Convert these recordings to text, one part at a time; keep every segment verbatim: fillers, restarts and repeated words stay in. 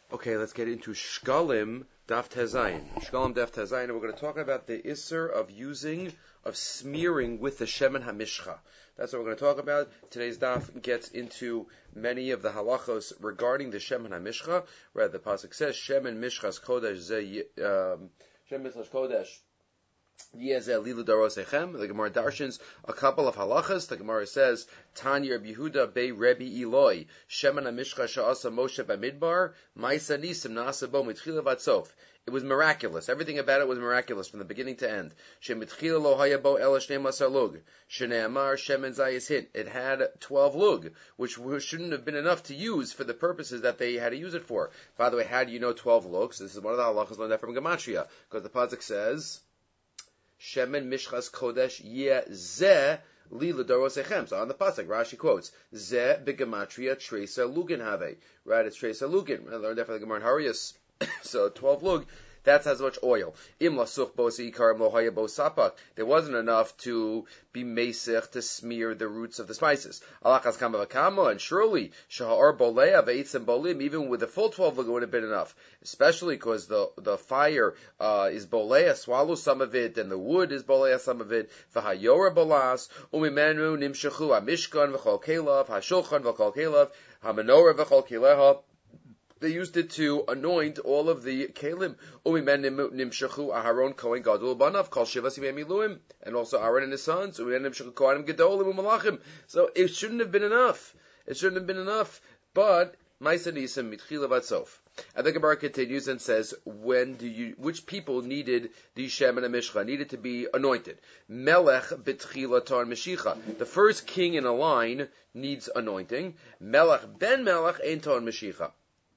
Okay, let's get into Shkalim Daf Tezayin. Shkalim Daf Tezayin, we're going to talk about the Isser of using, of smearing with the Shemen HaMishcha. That's what we're going to talk about. Today's Daf gets into many of the halachos regarding the Shemen HaMishcha. Right, the pasuk says, Shemen Mishchas Kodesh Ze, um, Shemen Mishchas Kodesh the Gemara darshans a couple of halachas. The Gemara says, Tanya Rabbi Yehuda Bei Rebbe Eloi, Shemen HaMishcha Sha'asa Moshe Bamidbar, Ma'isa Nisim Na'asa Bo Mitchila Vatsof. It was miraculous. Everything about it was miraculous from the beginning to end. Shemitchila Lo Haya Bo Ela Shnei Masar Lug, Shneamar Shemen Zayis Hit. It had twelve lug, which shouldn't have been enough to use for the purposes that they had to use it for. By the way, how do you know twelve lugs? This is one of the halachas learned that from Gematria, because the pasuk says, Shemen Mishchas Kodesh Yeh Zeh Li L'Dorosechem. So on the pasuk, Rashi quotes, Zeh B'Gematria Tresa Lugin Have. Right, it's Tresa Lugin. I learned that from the Gemara in Harius. So twelve lug, that's as much oil. Im lasuch bo seikarim lo haya bo sapak. There wasn't enough to be mesich, to smear the roots of the spices. Alachas kama v'kama, and surely shahar bolea ve'itzim bolim, even with the full twelve lug, it would have been enough. Especially because the the fire uh, is bolea, swallows some of it, and the wood is bolea, some of it. V'hayora bolas umimenu nimshachu hamishkan v'chol kelav hashulchan v'chol kelav hamenorah v'chol keleha. They used it to anoint all of the kelim. Umimen nimshachu Aharon Kohen Gadol banav kol shivas yimei miluim, and also Aaron and his sons. Umimen nimshachu Kohanim Gedolim umalachim. So it shouldn't have been enough. It shouldn't have been enough. But Ma'isa Nisim mitchila vatsof. And the Gemara continues and says, when do you, which people needed the Shemen HaMishcha, needed to be anointed? Melech b'tchila tar Meshicha. The first king in a line needs anointing. Melech ben Melech ein tar Meshicha.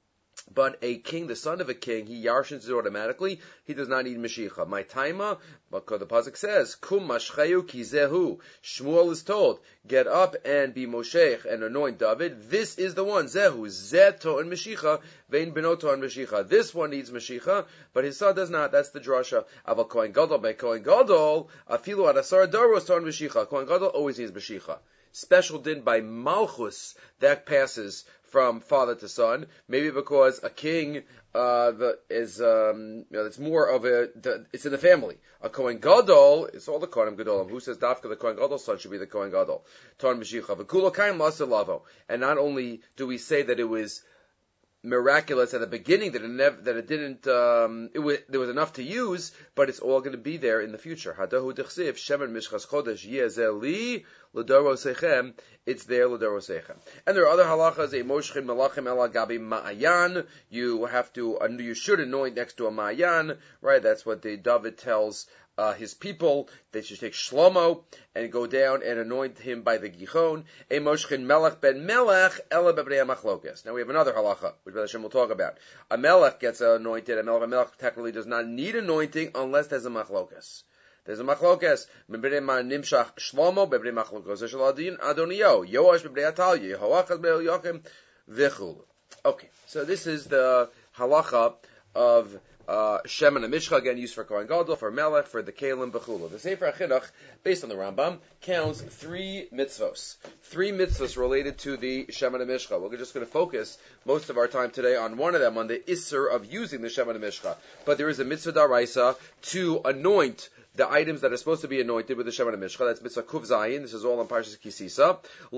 But a king, the son of a king, he yarshins it automatically. He does not need Mashiach. My taima, because the pasuk says, Kum mashchayu ki zehu. Shmuel is told, get up and be Moshech and anoint David. This is the one, zehu, zeto and Mashiach, vein benoto and Mashiach. This one needs Mashiach, but his son does not. That's the drasha. Aval Kohen Gadol, by Kohen Gadol, afilu adasar daros to and Mashiach. Kohen Gadol always needs Mashiach. Special din by Malchus, that passes from father to son, maybe because a king uh, the, is, um, you know, it's more of a, the, it's in the family. A Kohen Gadol, it's all the Kohanim Gadolim. Who says Dafka the Kohen Gadol son should be the Kohen Gadol? Ton Mashiach. V'kulo kaim lasalavo. And not only do we say that it was miraculous at the beginning, that it never, that it didn't, um, it was, there was enough to use, but it's all going to be there in the future. Hadahu dechsiv, Shemen Mishchas Chodesh Yezeli, L'Dorosechem, it's there, L'Dorosechem. And there are other halachas, a Moshchin Malachim Ela Gabi Ma'ayan, you have to, you should anoint next to a Ma'ayan, right? That's what the David tells Uh, his people. They should take Shlomo and go down and anoint him by the Gichon. A Moshchin Melech ben Melech Ela b'bnei Machlokes. Now we have another halacha, which Hashem will talk about. A Melech gets anointed. A Melech, a Melech technically does not need anointing unless there's a Machlokes. There's a Machlokes. B'bnei Nimshach Shlomo b'bnei Machlokes. Shaladin Adoniyo. Yoash b'bnei Atalya. Yehoachaz b'nei Yochim v'chul. Okay, so this is the halacha of Uh, Shemen HaMishcha, again used for Kohen Gadol, for Melech, for the Kalim, Bechula. The Sefer HaChinuch, based on the Rambam, counts three mitzvos. Three mitzvos related to the Shemen HaMishcha. We're just going to focus most of our time today on one of them, on the Isser of using the Shemen HaMishcha. But there is a mitzvah daraisa to anoint the items that are supposed to be anointed with the Shemen HaMishcha. That's mitzvah Kuv Zayin. This is all in Parshas Kisisa.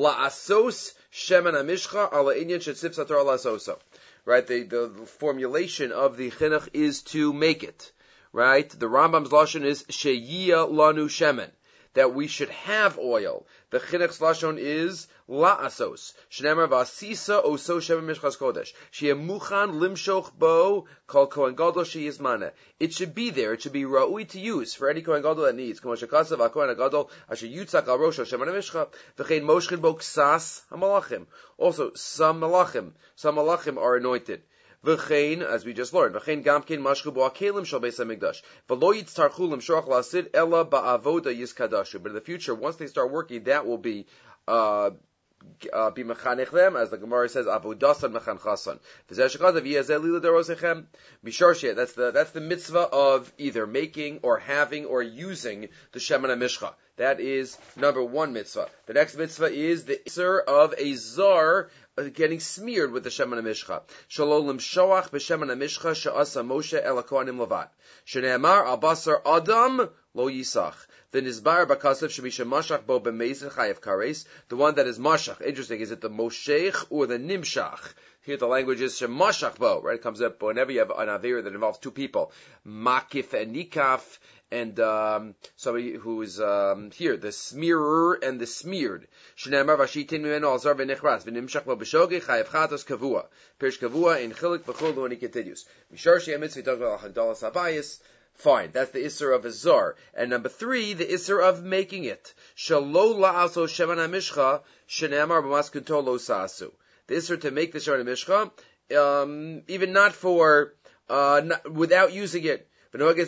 La'asos Shemen HaMishcha ala inyan shetzif sator la'asosa. Right, the, the formulation of the chinuch is to make it. Right, the Rambam's lashon is sheyia lanu shemen, that we should have oil. The chinuch's lashon is la'asos. Shneimar v'asisa oso shemen mishchas kodesh. Sheyemuchan limshoch bo kol kohen gadol sheyizmane. It should be there. It should be ra'ui to use for any kohen gadol that needs. K'mo shekasav ha'kohen gadol asher yutzak al rosho shemen mishcha v'chein moshchin bo ksas hamalachim. Also, some malachim, some malachim are anointed. V'chein, as we just learned, v'chein gamkin mashchu bo akelim shal beis hamikdash. V'lo yitztarchu l'mshoach la'asid ela ba'avoda yiskadashu. But in the future, once they start working, that will be uh, uh, be mechanech them, as the Gemara says, avodasan mechanchasan. V'zeh shekazav yezeh li l'derosechem. Bisharshia, that's the that's the mitzvah of either making or having or using the Shemen HaMishcha. That is number one mitzvah. The next mitzvah is the Isser of a Zar getting smeared with the Shemen HaMishcha. Shalol limshoach b'Shemen HaMishcha she'asa Moshe el hakohanim levat. Shne'emar al basar adam lo yisach. The nizbar b'kasav shemisha mashach bo b'meizin chayev kares. The one that is mashach. Interesting, is it the moshech or the nimshach? Here the language is shemashach bo, right? It comes up whenever you have an avir that involves two people. Makif and nikaf. And um, somebody who is um, here, the smearer and the smeared. Shneimar vashitin mimenu al zar v'nichras v'nimshach bo b'shogeg chayav chatos kavua. Perish kavua in chilik v'chol, and he continues. Mishar she'emitz we talk about hagdalas habayis. Fine, that's the isser of a zar. And number three, the isser of making it. Shalo la'aso shemen hamishcha shneimar b'maskunto lo sa'asu. The isser to make the shemen hamishcha, um, even not for uh, not, without using it. So the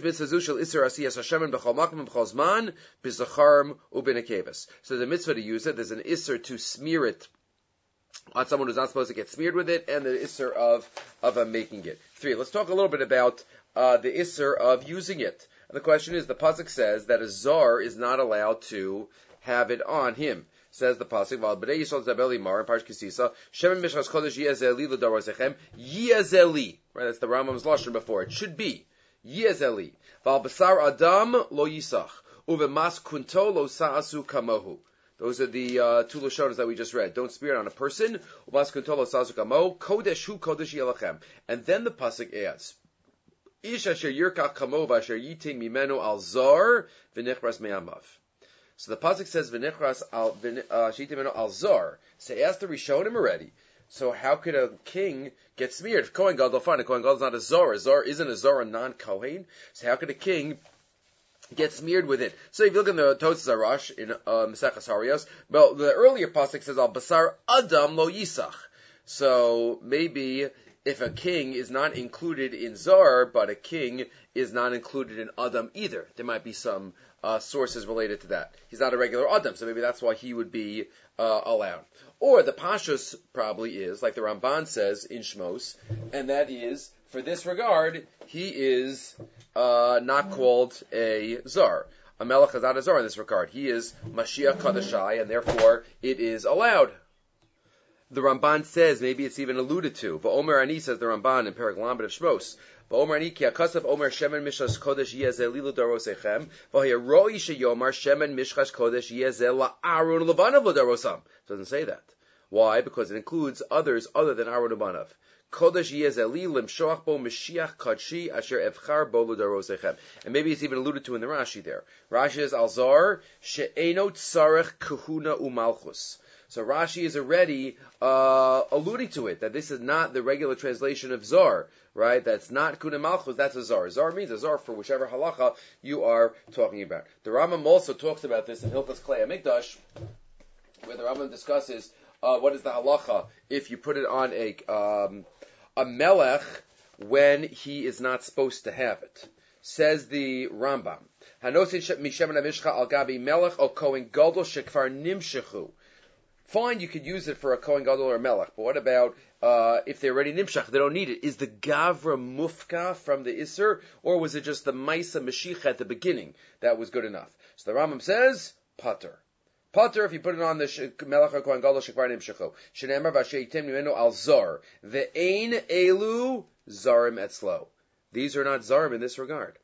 mitzvah to use it, there's an isser to smear it on someone who's not supposed to get smeared with it, and the isser of of uh, making it. Three. Let's talk a little bit about uh, the isser of using it. And the question is, the pasuk says that a zar is not allowed to have it on him. Says the pasuk, "Val b'nei Yisrael zabeli mar in Parsh Kisisa, shemen mishchas kodesh yezeli l'darosechem yezeli." Right, that's the Rambam's lashon before. It should be. Yezeli. Val basar adam lo yisach. Uve mas kunto lo sa'asu kamohu. Those are the uh, two lashonas that we just read. Don't spear it on a person. Umas kunto lo sa'asu kamohu. Kodesh hu kodesh yelachem. And then the pasuk adds, Ish asher yirkach kamohu v'asher yitin mimenu al zar v'nichras me'amav. So the pasuk says v'nichras al yitin mimenu al zar. So ask the Rishonim already. So how could a king get smeared? If Kohen Gadol, fine, a Kohen Gadol is not a zar. A zar isn't a zar, a non-Kohen. So how could a king get smeared with it? So if you look in the Tosas Arash in uh, Maseches Hariyos, well, the earlier pasuk says al basar adam lo yisach. So maybe if a king is not included in zar, but a king is not included in adam either, there might be some uh, sources related to that. He's not a regular adam, so maybe that's why he would be uh, allowed. Or the Pashtus probably is, like the Ramban says in Shmos, and that is, for this regard, he is uh, not called a Zar. A Melech is not a Zar in this regard. He is Mashiach Kadashai, and therefore it is allowed. The Ramban says, maybe it's even alluded to. V'omer ani, says the Ramban in Perek Lamed of Shmos, V'omer ani ki akasav omer shemen mishchas kodesh yezeh lilu darosechem v'haya roi sheyomar shemen mishchas kodesh yezeh la'arun levanav l'darosam. It doesn't say that. Why? Because it includes others other than Aaron Ubanav. Kodesh yezeh li limshoach bo Mashiach kadshi asher evchar bo l'darosechem. And maybe it's even alluded to in the Rashi there. Rashi is alzar she'eno tzarech kahuna umalchus. So Rashi is already uh, alluding to it, that this is not the regular translation of Zar, right? That's not Kuna Malchus, that's a Zar. Zar means a Zar for whichever halacha you are talking about. The Rambam also talks about this in Hilchos Klei HaMikdash, where the Rambam discusses uh, what is the halacha if you put it on a um, a melech when he is not supposed to have it. Says the Rambam, Hanosin mishemen hamishcha al gabi melech o kohen gadol shekvar nimshechu. Fine, you could use it for a Kohen Gadol or a Melech, but what about uh, if they're already Nimshach, they don't need it? Is the Gavra Mufka from the Isser, or was it just the Maisa Mashiach at the beginning that was good enough? So the Rambam says, Pater. Pater, if you put it on the Melech or Kohen Gadol, Shekvar Nimshechu. Shenemar v'asheitim nimenu al zar. Ve'ein elu zarim etzlo. These are not zarim in this regard.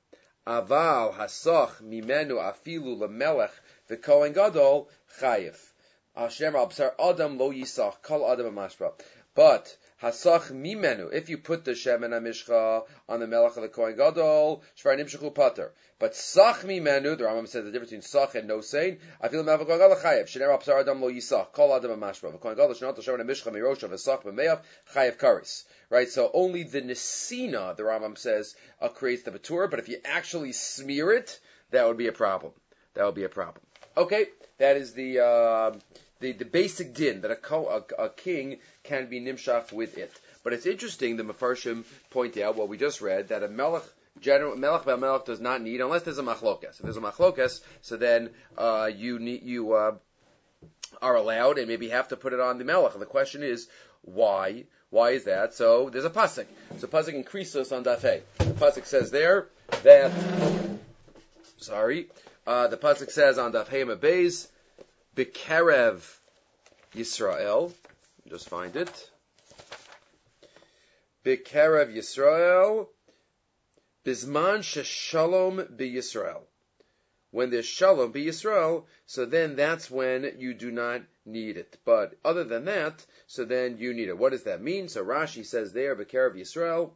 Aval hasach mimenu afilu lemelech v'Kohen Gadol chayiv. Hashem absar adam lo yisach kol adam amashba. But hasach mimenu, if you put the shemen hamishcha on the melech of the kohen gadol, shvar nimshechu pater. But sach mimenu, the Rambam says the difference between sach and no sein. I feel melech kohen gadol chayev. Shener absar adam lo yisach kol adam amashba. The kohen gadol shenot shemen hamishcha mirosha v'sach b'meyav chayev karis. Right, so only the nesina, the Rambam says, uh, creates the batur. But if you actually smear it, that would be a problem. That would be a problem. Okay, that is the. Uh, The, the basic din that a, a, a king can be nimshach with it. But it's interesting, the Mefarshim point out what we just read, that a melech, general, melech by melech does not need, unless there's a machlokas. If there's a machlokas, so then uh, you need, you uh, are allowed and maybe have to put it on the melech. And the question is, why? Why is that? So there's a pasuk. So pasuk increases on daf hey. The pasuk says there that, sorry, uh, the pasuk says on daf hey Beis, B'kerev Yisrael. Just find it. B'kerev Yisrael, Bizman sheshalom b'Yisrael. When there's shalom b'Yisrael, so then that's when you do not need it. But other than that, so then you need it. What does that mean? So Rashi says there, B'kerev Yisrael,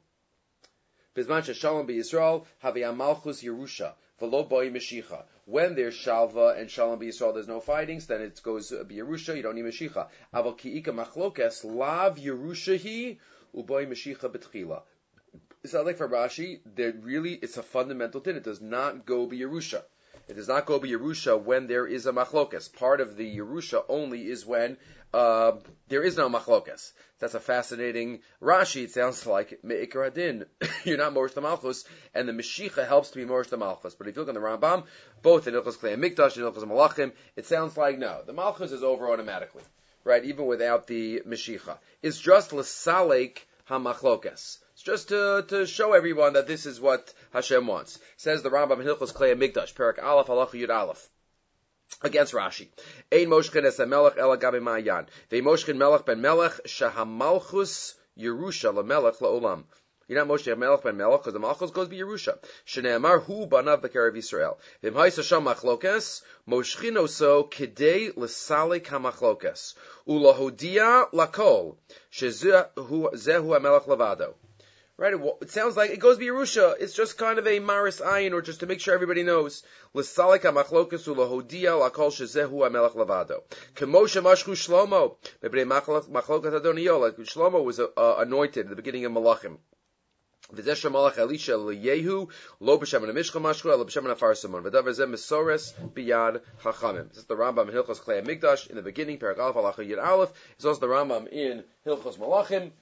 Bizman sheshalom b'Yisrael, havi amalchus Yerusha, v'lo boi Meshicha. When there's shalva and shalom b'Yisrael, there's no fightings, then it goes b'Yerusha, you don't need Meshicha. Aval ki'ika machlokes, lav Yerushahi, u'boi Meshicha b'tchila. It's not like for Rashi, that really, it's a fundamental thing. It does not go b'Yerusha. It does not go b'Yerusha when there is a machlokes. Part of the Yerusha only is when uh, there is no machlokes. That's a fascinating Rashi. It sounds like me'ikar hadin. You're not morish the malchus, and the Meshicha helps to be morish the malchus. But if you look on the Rambam, both in Ilchos Klei Mikdash and Ilchos Malachim, it sounds like no. The malchus is over automatically, right? Even without the Meshicha. It's just l'salek ha-machlokes. It's just to, to show everyone that this is what Hashem wants. Says the Rambam in Hilchos Klei Mikdash, Perak Aleph, Halacha Yud Aleph. Against Rashi. Ein moshchen es ha-melech ela gabe ma'ayan. Ve'im moshchen melech ben melech shahamalchus Yerusha la-melech la-olam. You're not Moshe Melech ben Melech, because the Malchus goes to Yerusha. Shne'amar hu banav b'kerev Yisrael. V'im ha'isa sham machlokes, moshchino so kidei l'salek ha-machlokes. Ulahodia lakol, shezehu ha-melech levado. Right? It, it sounds like it goes to Yerusha. It's just kind of a maris ayin, or just to make sure everybody knows. L'salek ha-machlokes ulahodia lakol shezehu ha-melech levado. K'moshe mashchu Shlomo, b'bnei machlokes adoniyo, like Shlomo was uh, anointed at the beginning of Malachim. V'zeh shemalach Elisha l'Yehu, lo b'shem ha'mishcha mashchu, lo b'shem ha'farsamon. V'davar zeh mesores biyad chachamim. This is the Rambam in Hilchos Klei Mikdash in the beginning, Perek Aleph, Halacha Yud Aleph. It's also the Rambam in Hilchos Malachim.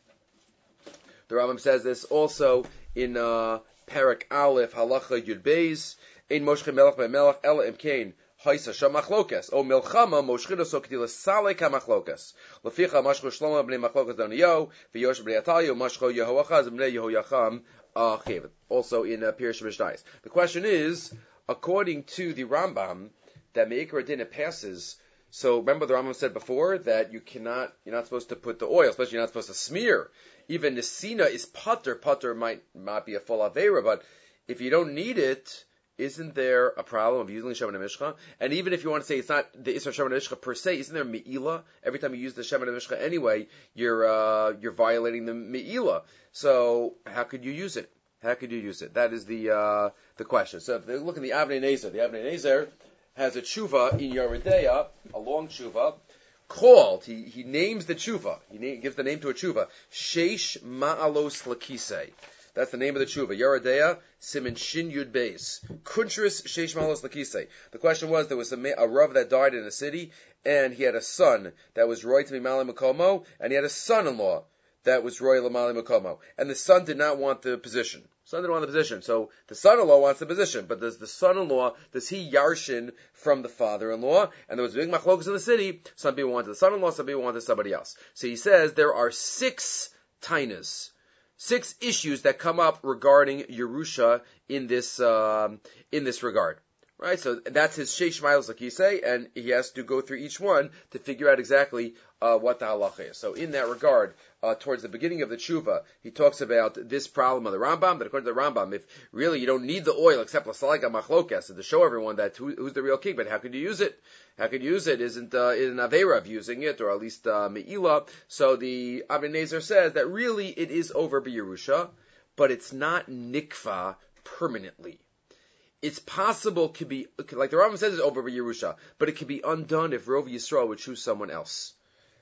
The Rambam says this also in uh, Perek Aleph, Halacha Yud Beis. Ein moshche melech ben melech ela im kain. Haisa sham machlokes. O milchama moshchino so k'ti l'salek ha-machlokes. Leficha mashcho Shlomo b'nei machlokes doniyo, v'yosh b'nei Atayu, mashcho Yehoachaz b'nei Yehoyacham achiv. Also in uh, Pirush Mishnayos. The question is, according to the Rambam, that Me'ikar Adin passes. So remember the Rambam said before that you cannot, you're not supposed to put the oil, especially you're not supposed to smear. Even Nesina is putter. Putter might not be a full Aveira, but if you don't need it, isn't there a problem of using Shemen HaMishcha? And even if you want to say it's not the Isra Shemen HaMishcha per se, isn't there Me'ila? Every time you use the Shemen HaMishcha anyway, you're uh, you're violating the Me'ila. So how could you use it? How could you use it? That is the uh, the question. So if they look at the Avnei Nezer, the Avnei Nezer has a tshuva in Yeridea, a long tshuva, called, he, he names the tshuva, he name, gives the name to a tshuva, Sheish Ma'alos Lakisei. That's the name of the tshuva. Yeridea, Simin Shin Yud Beis. Kuntris Sheish Ma'alos Lakisei. The question was, there was a, a Rav that died in a city, and he had a son that was Roy to be Mali Makomo, and he had a son-in-law that was Roy Lamali Makomo. And the son did not want the position. Son didn't want the position. So the son-in-law wants the position. But does the son-in-law, does he yarshin from the father-in-law? And there was big machlokas in the city. Some people wanted the son-in-law, some people wanted somebody else. So he says there are six tainas, six issues that come up regarding Yerusha in this, um, in this regard. Right, so that's his sheish miles, like you say, and he has to go through each one to figure out exactly uh, what the halacha is. So in that regard, uh, towards the beginning of the tshuva, he talks about this problem of the Rambam, that according to the Rambam, if really you don't need the oil except l'salika machlokes, and to show everyone that who, who's the real king, but how could you use it? How could you use it? Isn't uh, is an avera of using it, or at least uh, me'ila? So the Avnei Nezer says that really it is over b'Yerusha, but it's not nikva permanently. It's possible, could be, like the Rambam says, it's over Yerusha, but it could be undone if Rov Yisrael would choose someone else.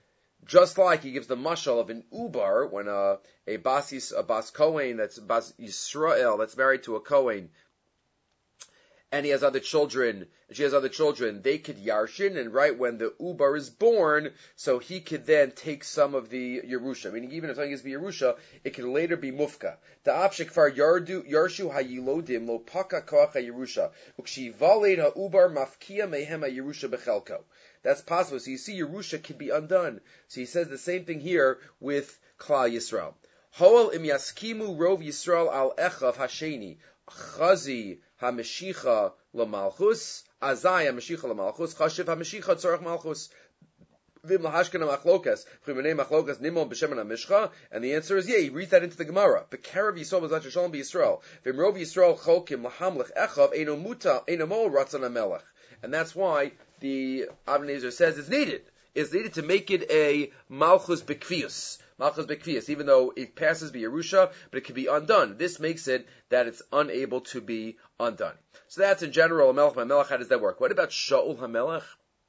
Just like he gives the mashal of an ubar, when a, a bas, a bas Kohen, that's bas Yisrael, that's married to a Kohen, and he has other children, and she has other children, they could yarshin, and right when the ubar is born, so he could then take some of the Yerusha. Meaning, even if something is Yerusha, it can later be mufka. The apshekvar yardu yarshu hayilodim lo paka koach Yerusha ukshi valed haubar mafkia mehem Yerusha bechelko. That's possible. So you see, Yerusha can be undone. So he says the same thing here with Klal Yisrael. Hoel im yaskimu rov Yisrael al echav hasheni chazi ha-meshicha l'malchus, azai ha-meshicha l'malchus, chashiv ha-meshicha tzorach malchus. And the answer is, yeah, he reads that into the Gemara. And that's why the Avnei Nezer says it's needed. It's needed to make it a Malchus Bekvius. Malchus Bekvius, even though it passes by Yerusha, but it can be undone. This makes it that it's unable to be undone. So that's in general a Melech by Melech. How does that work? What about Shaul HaMelech?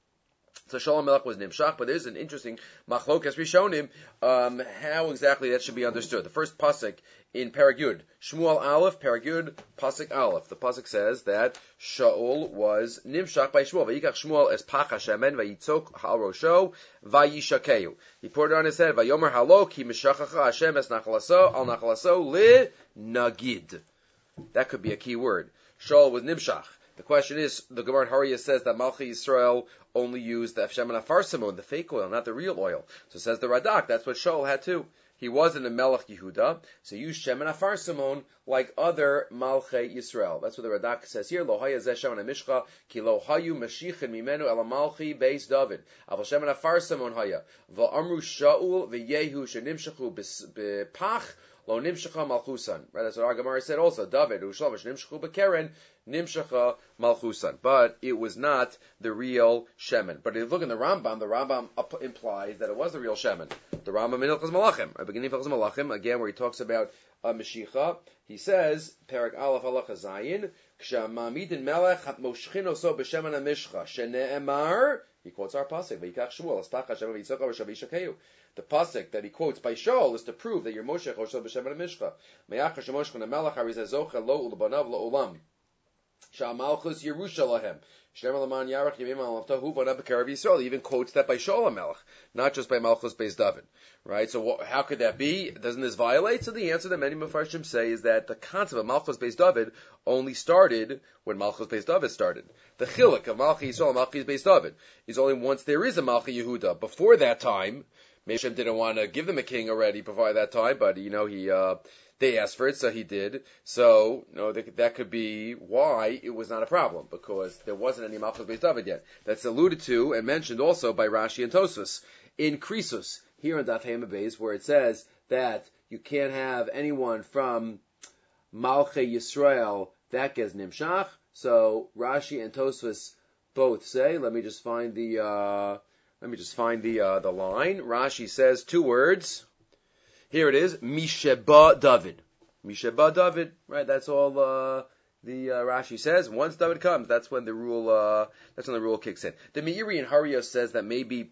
So Shaul HaMelech was Nimshach, but there's an interesting Machlokas Rishonim, um, how exactly that should be understood. The first pasuk in Perek Yud, Shmuel Aleph, Perek Yud, pasuk Aleph. The pasuk says that Shaul was Nimshach by Shmuel. Vayikach Shmuel es pach hashemen, vayitzok hal rosho, vayishakeu. He poured it on his head, vayomer halo, ki mishachacha Hashem es nachalaso, al nachalaso, li nagid. That could be a key word. Shaul was Nimshach. The question is, the Gemara in Hariya says that Malchi Yisrael only used the Shemen Afarsimon, the fake oil, not the real oil. So says the Radak, that's what Shaul had too. He wasn't a Melech Yehuda, so he used Shemen Afarsimon like other Malchei Yisrael. That's what the Radak says here. Lo haya zeh Shemen Amishcha, ki lo hayu mashichin mimenu ela Malchi Beis David. Aval Shemen Afarsimon haya. V'amru Shaul v'yehu shenimshachu b'pach lo nimshacha malchusan. Right, that's what our Gemara said also. David, u'shlomish nimshachu b'keren, nimshacha malchusan. But it was not the real shemen. But if you look in the Rambam, the Rambam up implies that it was the real shemen. The Rambam in Hilchos Malachim, at the beginning of Hilchos Malachim, again where he talks about uh, Mashiach, he says, Perek Aleph Halacha Zayin, Kshamamidin Melech hat moshchino so b'shemen hamishcha, shene'emar, he quotes our pasuk, v'yikach Shmuel, espach Hashem v'yitzok v'shavishakeyu. The pasuk that he quotes by Shaul is to prove that your Moshe Chosel b'shemen hamishcha. Me'achar shemoshchon hamelech harizeh zocha lo ulbanav la'olam. Sha'amalchus Yerusha lahem. Shneimar l'man yarach yemim alavta hu v'anav b'karav Yisrael. He even quotes that by Shaul HaMelech, not just by Malchus Beis David. Right? So what, how could that be? Doesn't this violate? So the answer that many Mefarshim say is that the concept of Malchus Beis David only started when Malchus Beis David started. The chiluk of Malchi Yisrael and Malchi Beis David is only once there is a Malchi Yehuda. Before that time, Meshem didn't want to give them a king already before that time, but you know he uh, they asked for it, so he did. So you know that, that could be why it was not a problem, because there wasn't any Malchus Beis David yet. That's alluded to and mentioned also by Rashi and Tosfos in Krisus here in Daf Hema Beis, where it says that you can't have anyone from Malchei Yisrael that gets Nimshach. So Rashi and Tosfos both say. Let me just find the. Uh, Let me just find the uh, the line. Rashi says two words. Here it is, Misheba David. Misheba David, right? That's all uh, the uh, Rashi says. Once David comes, that's when the rule uh, that's when the rule kicks in. The Meiri in Harios says that maybe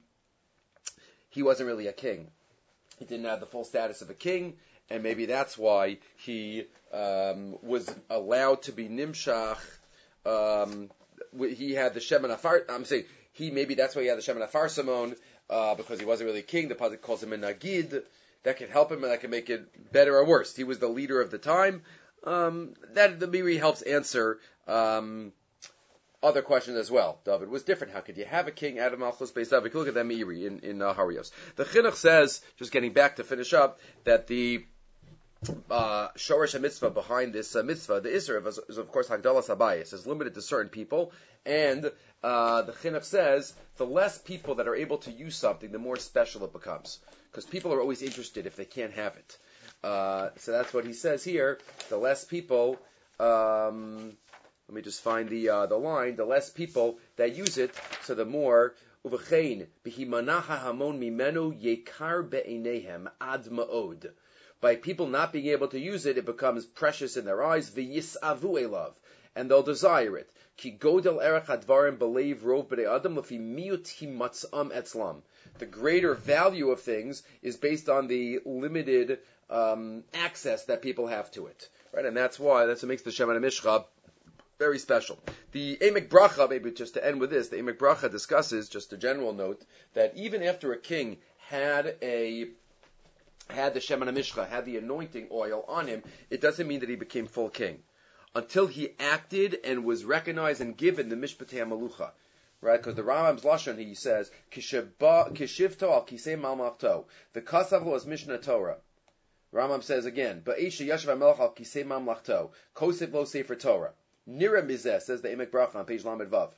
he wasn't really a king. He didn't have the full status of a king, and maybe that's why he um, was allowed to be Nimshach. Um, he had the Shemen Afar. I'm saying. He maybe that's why he had the Shemen Afarsimon, uh, because he wasn't really a king. The pasuk calls him a Nagid. That could help him, and that could make it better or worse. He was the leader of the time. Um, that the Meiri helps answer um, other questions as well. David was different. How could you have a king out of Malchus Beis David? Look at that Meiri in in uh, Harios. The Chinuch says, just getting back to finish up, that the Uh, Shoresh mitzvah behind this uh, mitzvah, the Isra is, is of course Hagdalas Habayis, is limited to certain people, and uh, the Chinuch says the less people that are able to use something, the more special it becomes, because people are always interested if they can't have it. Uh, so that's what he says here. The less people, um, let me just find the uh, the line. The less people that use it, so the more. Uvechein b'himanaha hamon mimenu yekar be'einehem ad ma'od. By people not being able to use it, it becomes precious in their eyes. V'yisavu elav, and they'll desire it. Ki godel erech hadvarim b'leiv rov b'nei adam lefi miut himatzam etzlam. The greater value of things is based on the limited um, access that people have to it, right? And that's why that's what makes the Shemen HaMishcha very special. The Emek Bracha, maybe just to end with this, the Emek Bracha discusses, just a general note, that even after a king had a had the Shemen HaMishcha, had the anointing oil on him, it doesn't mean that he became full king. Until he acted and was recognized and given the Mishpatei HaMalucha. Right? Because the Rambam's Lashon, he says, Kishivto al kisei malmachto. The Kasav is Mishnah Torah. Rambam says again, Ba'isha yashav HaMelech al kisei malmachto. Kosev lo sefer Torah. Nira mizeh, says the Emek Bracha on page Lamed Vav.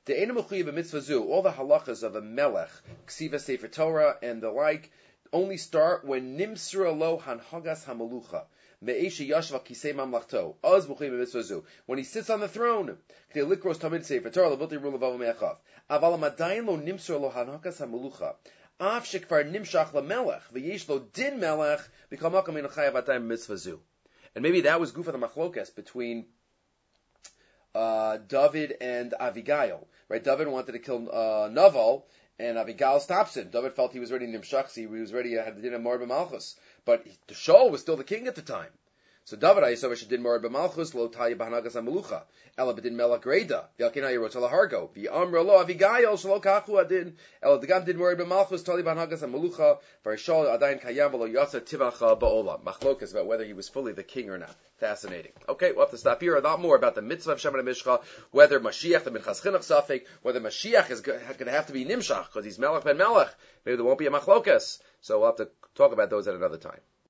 The Eina Mechuyev b'mitzvah zu, all the halachas of a melech, ksiva sefer Torah and the like, only start when nimsra lo hanhagas hamalucha. Me'eshe yashva kisei mamlachto. Az mechuyev b'mitzvah zu. When he sits on the throne, k'nei likros tamid sefer Torah levuti rule of me'achav. Aval madayin lo nimsra lo hanhagas hamalucha. Af shekvar nimshach lamelech v'yesh lo din melech v'kal makam min chayav atayim b'mitzvah zu. And maybe that was gufa the machlokas between uh, David and Avigail. Right? David wanted to kill uh, Naval, and Avigail stops him. David felt he was ready nimshach, he was ready to have the din of Mord b'malchus. But Shaul was still the king at the time. So David Ayisovish did Mord b'malchus lo tayi b'hanagas hamelucha. Ela b'din melech greda. V'alkin ayirot hargo. V'amra lo Avigail shelo kachu adin. Ela degam did Mord b'malchus tali b'hanagas hamelucha. V'Shaul adayin kayam v'lo yatsa tivacha ba'olam. Machlokas about whether he was fully the king or not. Fascinating. Okay, we'll have to stop here. A lot more about the mitzvah of Shemana Mishcha, whether Mashiach, the Minchas Chinuch Safek, whether Mashiach is going to have to be Nimshach, because he's Melech ben Melech. Maybe there won't be a Machlokas. So we'll have to talk about those at another time.